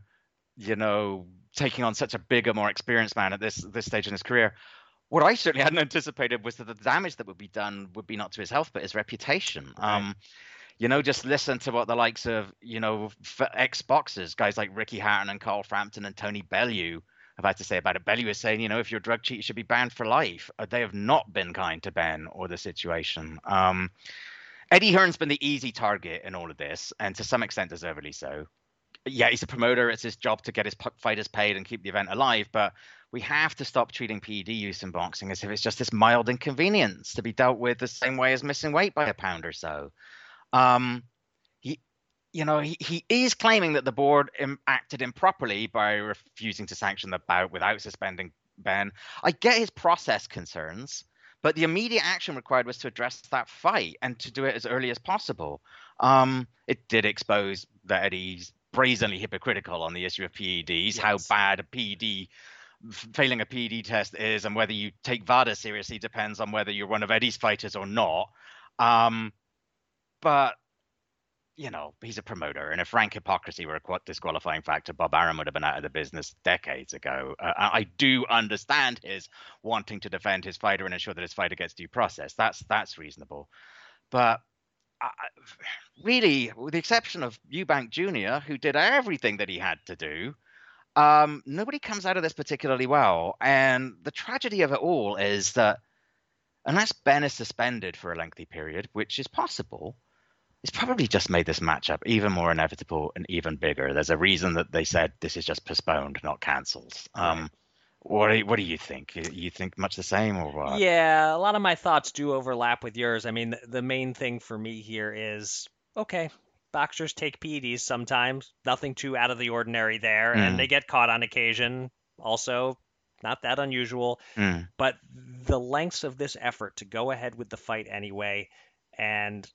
taking on such a bigger, more experienced man at this stage in his career. What I certainly hadn't anticipated was that the damage that would be done would be not to his health, but his reputation. Right. Just listen to what the likes of, ex-boxers, guys like Ricky Hatton and Carl Frampton and Tony Bellew have had to say about it. Bellew is saying, if you're a drug cheat, you should be banned for life. They have not been kind to Ben or the situation. Eddie Hearn's been the easy target in all of this, and to some extent deservedly so. Yeah, he's a promoter. It's his job to get his fighters paid and keep the event alive. But we have to stop treating PED use in boxing as if it's just this mild inconvenience to be dealt with the same way as missing weight by a pound or so. He is claiming that the board acted improperly by refusing to sanction the bout without suspending Ben. I get his process concerns, but the immediate action required was to address that fight and to do it as early as possible. It did expose that Eddie's brazenly hypocritical on the issue of PEDs, yes. How bad failing a PED test is, and whether you take VADA seriously depends on whether you're one of Eddie's fighters or not. But he's a promoter, and if rank hypocrisy were a disqualifying factor, Bob Arum would have been out of the business decades ago. I do understand his wanting to defend his fighter and ensure that his fighter gets due process. That's reasonable, but really, with the exception of Eubank Jr., who did everything that he had to do, nobody comes out of this particularly well. And the tragedy of it all is that unless Ben is suspended for a lengthy period, which is possible, it's probably just made this matchup even more inevitable and even bigger. There's a reason that they said this is just postponed, not cancelled. Right. What do you think? You think much the same or what? Yeah, a lot of my thoughts do overlap with yours. I mean, the main thing for me here is, okay, boxers take PEDs sometimes. Nothing too out of the ordinary there. And they get caught on occasion. Also, not that unusual. But the lengths of this effort to go ahead with the fight anyway, and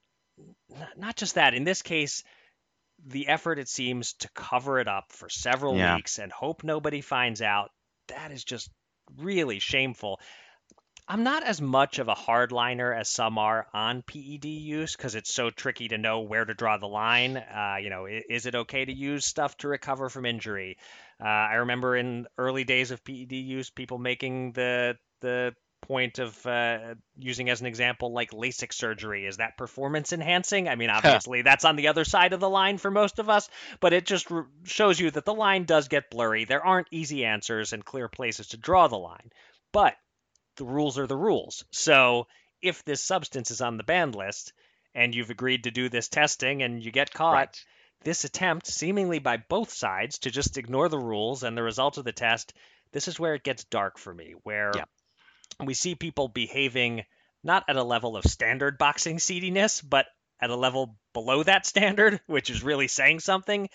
not just that, in this case, the effort, it seems, to cover it up for several weeks and hope nobody finds out, that is just really shameful. I'm not as much of a hardliner as some are on PED use because it's so tricky to know where to draw the line. Is it okay to use stuff to recover from injury? I remember in early days of PED use, people making the point of using as an example like LASIK surgery. Is that performance enhancing? I mean, obviously that's on the other side of the line for most of us, but it just shows you that the line does get blurry. There aren't easy answers and clear places to draw the line, but the rules are the rules. So if this substance is on the banned list and you've agreed to do this testing and you get caught, this attempt, seemingly by both sides, to just ignore the rules and the result of the test, this is where it gets dark for me, where we see people behaving not at a level of standard boxing seediness, but at a level below that standard, which is really saying something.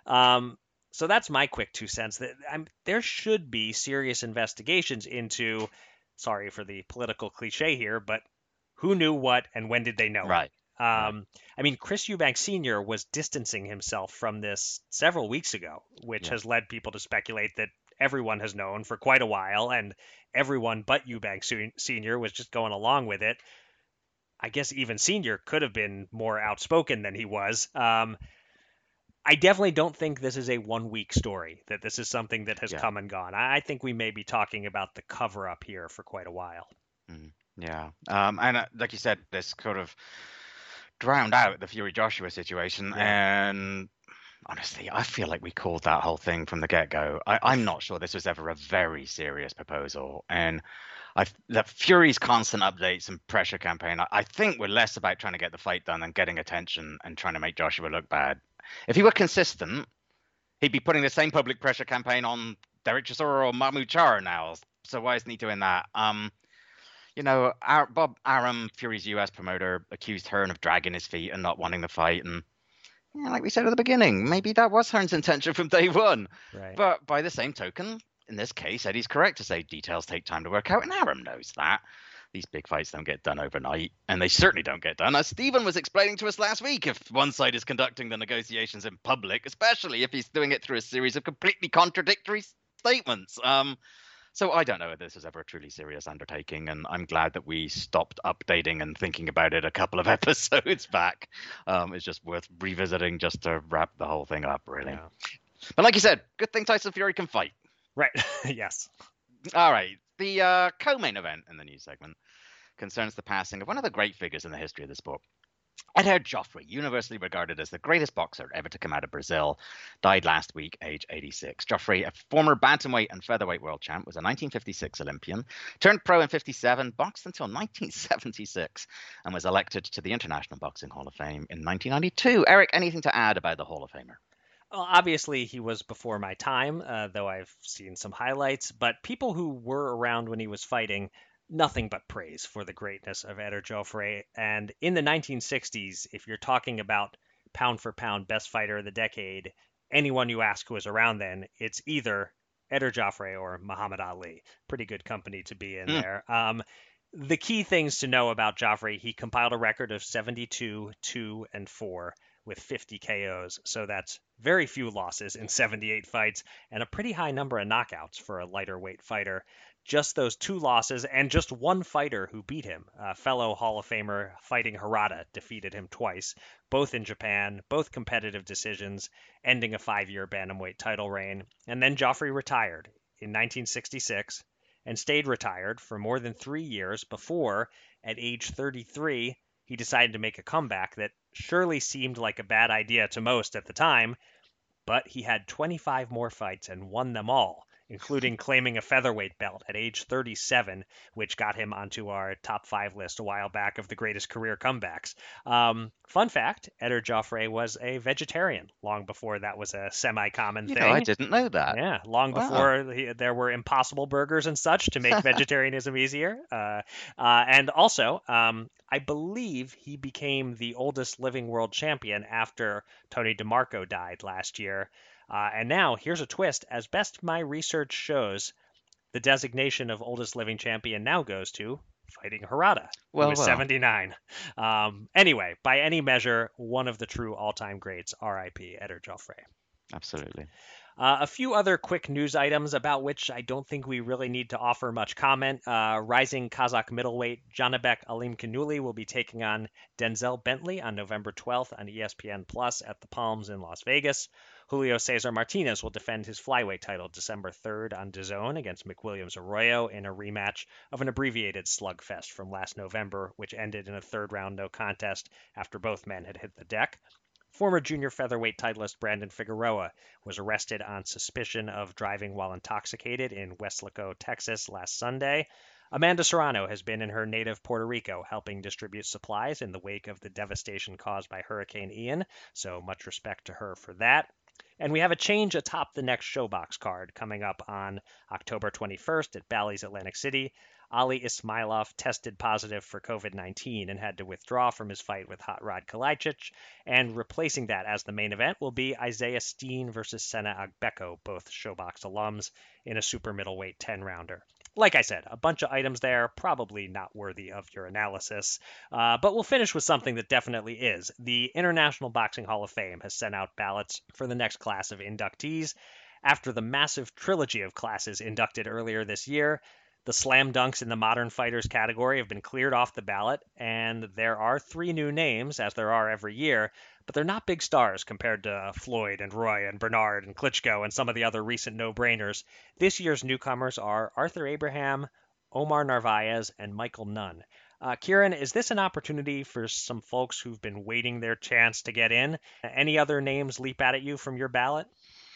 So that's my quick 2 cents. There should be serious investigations into, sorry for the political cliche here, but who knew what and when did they know? Right. I mean, Chris Eubank Sr. was distancing himself from this several weeks ago, which has led people to speculate that everyone has known for quite a while, and everyone but Eubank Sr. was just going along with it. I guess even Sr. could have been more outspoken than he was. I definitely don't think this is a 1 week story, that this is something that has come and gone. I think we may be talking about the cover up here for quite a while. Yeah. And like you said, this sort of drowned out the Fury Joshua situation. And honestly, I feel like we called that whole thing from the get-go. I'm not sure this was ever a very serious proposal. And the Fury's constant updates and pressure campaign, I think, were less about trying to get the fight done and getting attention and trying to make Joshua look bad. If he were consistent, he'd be putting the same public pressure campaign on Derek Chisora or Mahmoud Char now. So why isn't he doing that? Bob Arum, Fury's US promoter, accused Hearn of dragging his feet and not wanting the fight. And like we said at the beginning, maybe that was Hearn's intention from day one. Right. But by the same token, in this case, Eddie's correct to say details take time to work out, and Arum knows that. These big fights don't get done overnight, and they certainly don't get done. As Stephen was explaining to us last week, if one side is conducting the negotiations in public, especially if he's doing it through a series of completely contradictory statements. So I don't know if this is ever a truly serious undertaking, and I'm glad that we stopped updating and thinking about it a couple of episodes back. It's just worth revisiting just to wrap the whole thing up, really. Yeah. But like you said, good thing Tyson Fury can fight. Right. Yes. All right. The co-main event in the news segment concerns the passing of one of the great figures in the history of the sport. Eddie Joffrey, universally regarded as the greatest boxer ever to come out of Brazil, died last week, age 86. Joffrey, a former bantamweight and featherweight world champ, was a 1956 Olympian, turned pro in 57, boxed until 1976, and was elected to the International Boxing Hall of Fame in 1992. Eric, anything to add about the Hall of Famer? Well, obviously, he was before my time, though I've seen some highlights. But people who were around when he was fighting, nothing but praise for the greatness of Eddie Joffrey. And in the 1960s, if you're talking about pound for pound best fighter of the decade, anyone you ask who was around then, it's either Eddie Joffrey or Muhammad Ali. Pretty good company to be in there. The key things to know about Joffrey: he compiled a record of 72, 2, and 4 with 50 KOs. So that's very few losses in 78 fights and a pretty high number of knockouts for a lighter weight fighter. Just those 2 losses and just one fighter who beat him. Fellow Hall of Famer Fighting Harada defeated him twice, both in Japan, both competitive decisions, ending a 5-year bantamweight title reign. And then Joffrey retired in 1966 and stayed retired for more than 3 years before, at age 33, he decided to make a comeback that surely seemed like a bad idea to most at the time, but he had 25 more fights and won them all, including claiming a featherweight belt at age 37, which got him onto our top 5 list a while back of the greatest career comebacks. Fun fact, Eddie Joffrey was a vegetarian long before that was a semi-common thing. I didn't know that. Yeah, long before there were Impossible Burgers and such to make vegetarianism easier. And also, I believe he became the oldest living world champion after Tony DeMarco died last year. And now, here's a twist. As best my research shows, the designation of oldest living champion now goes to Fighting Harada, who is 79. Anyway, by any measure, one of the true all-time greats, R.I.P. Eder Joffrey. Absolutely. A few other quick news items about which I don't think we really need to offer much comment. Rising Kazakh middleweight Janibek Alimkhanuly will be taking on Denzel Bentley on November 12th on ESPN Plus at the Palms in Las Vegas. Julio Cesar Martinez will defend his flyweight title December 3rd on DAZN against McWilliams Arroyo in a rematch of an abbreviated slugfest from last November, which ended in a third-round no contest after both men had hit the deck. Former junior featherweight titleist Brandon Figueroa was arrested on suspicion of driving while intoxicated in Weslaco, Texas last Sunday. Amanda Serrano has been in her native Puerto Rico helping distribute supplies in the wake of the devastation caused by Hurricane Ian, so much respect to her for that. And we have a change atop the next ShoBox card coming up on October 21st at Bally's Atlantic City. Ali Ismailov tested positive for COVID-19 and had to withdraw from his fight with Hot Rod Kalajdzic, and replacing that as the main event will be Isaiah Steen versus Sena Agbeko, both ShoBox alums, in a super middleweight 10-rounder. Like I said, a bunch of items there, probably not worthy of your analysis. But we'll finish with something that definitely is. The International Boxing Hall of Fame has sent out ballots for the next class of inductees. After the massive trilogy of classes inducted earlier this year, the slam dunks in the modern fighters category have been cleared off the ballot, and there are 3 new names, as there are every year, but they're not big stars compared to Floyd and Roy and Bernard and Klitschko and some of the other recent no-brainers. This year's newcomers are Arthur Abraham, Omar Narvaez, and Michael Nunn. Kieran, is this an opportunity for some folks who've been waiting their chance to get in? Any other names leap out at you from your ballot?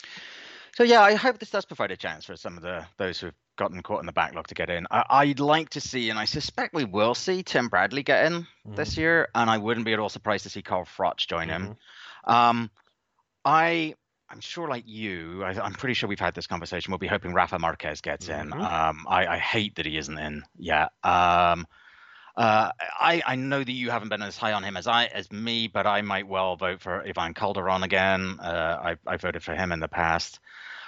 So yeah, I hope this does provide a chance for some of those who've gotten caught in the backlog to get in. I'd like to see, and I suspect we will see, Tim Bradley get in this year, and I wouldn't be at all surprised to see Carl Froch join him. I'm sure, like you, I'm pretty sure we've had this conversation. We'll be hoping Rafa Marquez gets in. I hate that he isn't in yet. I know that you haven't been as high on him as me, but I might well vote for Ivan Calderon again. I voted for him in the past.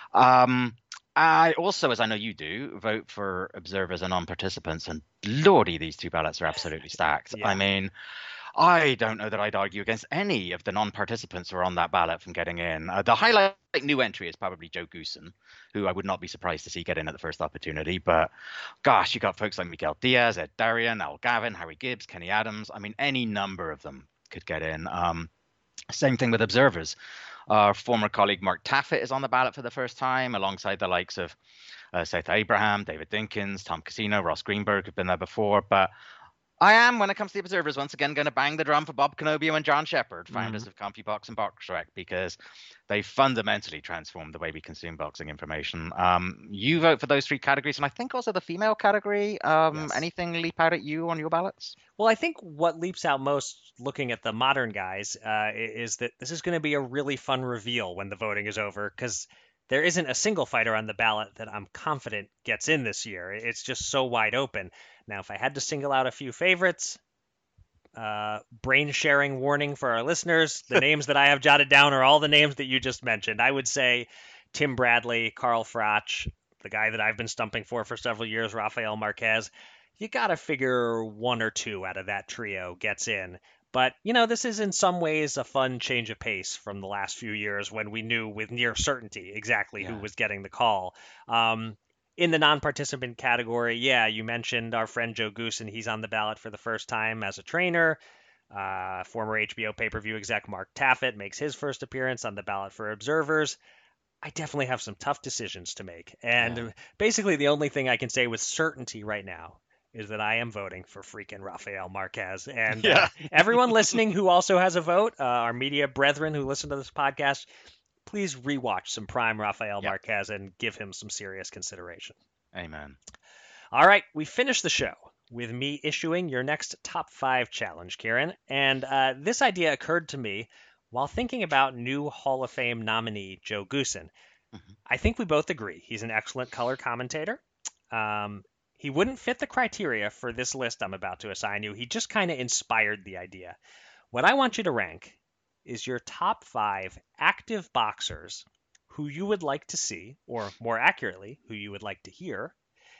I also, as I know you do, vote for observers and non-participants, and lordy, these 2 ballots are absolutely stacked. Yeah. I mean, I don't know that I'd argue against any of the non-participants who are on that ballot from getting in. The highlight new entry is probably Joe Goosen, who I would not be surprised to see get in at the first opportunity. But gosh, you got folks like Miguel Diaz, Ed Darian, Al Gavin, Harry Gibbs, Kenny Adams. I mean, any number of them could get in. Same thing with observers. Our former colleague Mark Taffet is on the ballot for the first time, alongside the likes of Seth Abraham, David Dinkins, Tom Casino, Ross Greenberg, who've been there before. But I am, when it comes to the observers, once again going to bang the drum for Bob Canobio and John Shepard, founders of CompuBox and BoxRec, because they fundamentally transformed the way we consume boxing information. You vote for those 3 categories, and I think also the female category. Yes. Anything leap out at you on your ballots? Well, I think what leaps out most, looking at the modern guys, is that this is going to be a really fun reveal when the voting is over, because there isn't a single fighter on the ballot that I'm confident gets in this year. It's just so wide open. Now, if I had to single out a few favorites, brain sharing warning for our listeners, the names that I have jotted down are all the names that you just mentioned. I would say Tim Bradley, Carl Froch, the guy that I've been stumping for several years, Rafael Marquez. You got to figure 1 or 2 out of that trio gets in. But, you know, this is in some ways a fun change of pace from the last few years when we knew with near certainty exactly who was getting the call. In the non-participant category, you mentioned our friend Joe Goosen. He's on the ballot for the first time as a trainer. Former HBO pay-per-view exec Mark Taffet makes his first appearance on the ballot for observers. I definitely have some tough decisions to make. And basically the only thing I can say with certainty right now is that I am voting for freaking Rafael Marquez. And everyone listening who also has a vote, our media brethren who listen to this podcast, please rewatch some prime Rafael Marquez and give him some serious consideration. Amen. All right, we finished the show with me issuing your next top 5 challenge, Kieran. And this idea occurred to me while thinking about new Hall of Fame nominee Joe Goosen. I think we both agree he's an excellent color commentator. He wouldn't fit the criteria for this list I'm about to assign you. He just kind of inspired the idea. What I want you to rank is your top 5 active boxers who you would like to see, or more accurately, who you would like to hear,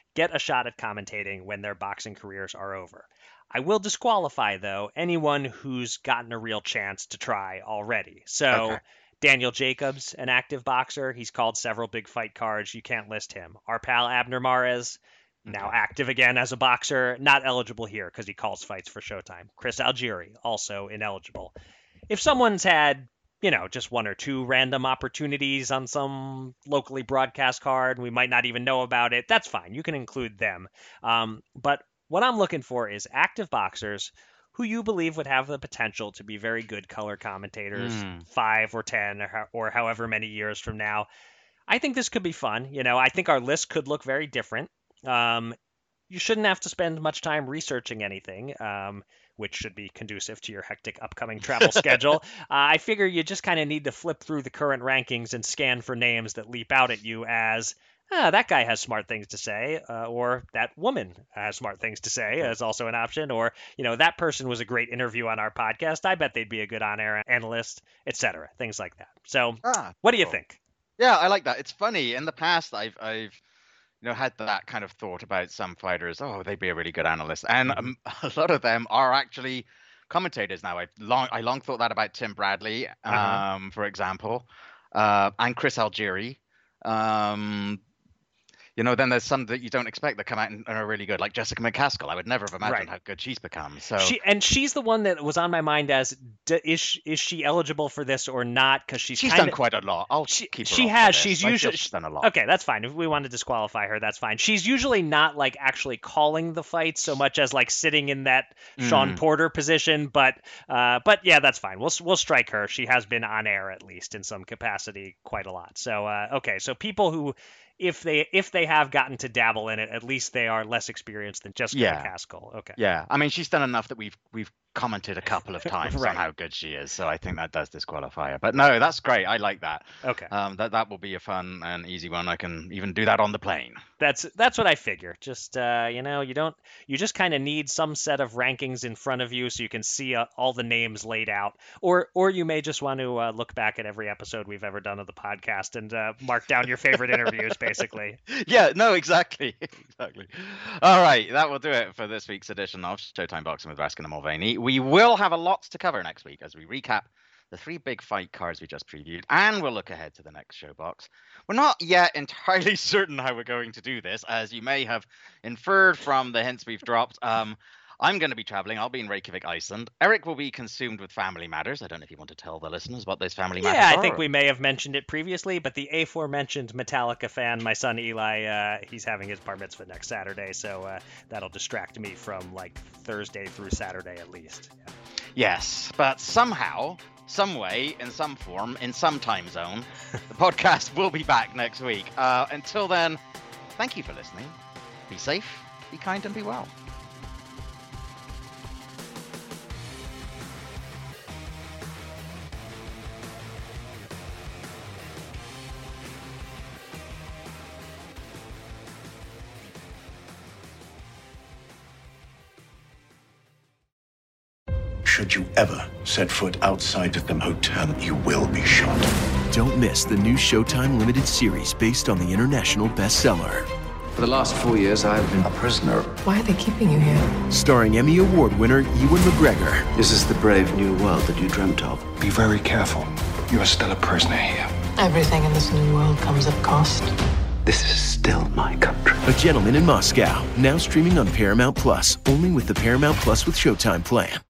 get a shot at commentating when their boxing careers are over. I will disqualify, though, anyone who's gotten a real chance to try already. So Daniel Jacobs, an active boxer, he's called several big fight cards. You can't list him. Our pal Abner Mares, now active again as a boxer, not eligible here because he calls fights for Showtime. Chris Algieri, also ineligible. If someone's had, just one or two random opportunities on some locally broadcast card, and we might not even know about it, that's fine. You can include them. But what I'm looking for is active boxers who you believe would have the potential to be very good color commentators 5 or 10 or however many years from now. I think this could be fun. I think our list could look very different. You shouldn't have to spend much time researching anything, which should be conducive to your hectic upcoming travel schedule. I figure you just kind of need to flip through the current rankings and scan for names that leap out at you as, that guy has smart things to say, or that woman has smart things to say is also an option, or, that person was a great interview on our podcast. I bet they'd be a good on-air analyst, etc. Things like that. So what do you think? Yeah, I like that. It's funny. In the past, I've had that kind of thought about some fighters. Oh, they'd be a really good analyst. And a lot of them are actually commentators now. I long thought that about Tim Bradley, for example, and Chris Algieri. Then there's some that you don't expect that come out and are really good, like Jessica McCaskill. I would never have imagined how good she's become. So she's the one that was on my mind as, is she eligible for this or not? Because she's done quite a lot. She has. She's usually done a lot. Okay, that's fine. If we want to disqualify her, that's fine. She's usually not like actually calling the fights so much as like sitting in that Sean Porter position. But yeah, that's fine. We'll strike her. She has been on air at least in some capacity quite a lot. So so people who, if they have gotten to dabble in it, at least they are less experienced than Jessica McCaskill. Okay. Yeah, I mean, she's done enough that we've commented a couple of times on how good she is, so I think that does disqualify her. But no, that's great. I like that. Okay. That will be a fun and easy one. I can even do that on the plane. That's what I figure. Just you just kind of need some set of rankings in front of you so you can see all the names laid out, or you may just want to look back at every episode we've ever done of the podcast and mark down your favorite interviews, basically. Yeah. No. Exactly. All right, that will do it for this week's edition of Showtime Boxing with Raskin and Mulvaney. We will have a lot to cover next week as we recap the 3 big fight cards we just previewed, and we'll look ahead to the next show box. We're not yet entirely certain how we're going to do this, as you may have inferred from the hints we've dropped. I'm going to be traveling. I'll be in Reykjavik, Iceland. Eric will be consumed with family matters. I don't know if you want to tell the listeners what those family matters are. Yeah, I think we may have mentioned it previously, but the aforementioned Metallica fan, my son Eli, he's having his bar mitzvah next Saturday, so that'll distract me from like Thursday through Saturday at least. Yeah. Yes, but somehow, some way, in some form, in some time zone, the podcast will be back next week. Until then, thank you for listening. Be safe, be kind, and be well. Should you ever set foot outside of the hotel, you will be shot. Don't miss the new Showtime limited series based on the international bestseller. For the last 4 years, I've been a prisoner. Why are they keeping you here? Starring Emmy Award winner Ewan McGregor. This is the brave new world that you dreamt of. Be very careful. You are still a prisoner here. Everything in this new world comes at cost. This is still my country. A Gentleman in Moscow, now streaming on Paramount Plus, only with the Paramount Plus with Showtime plan.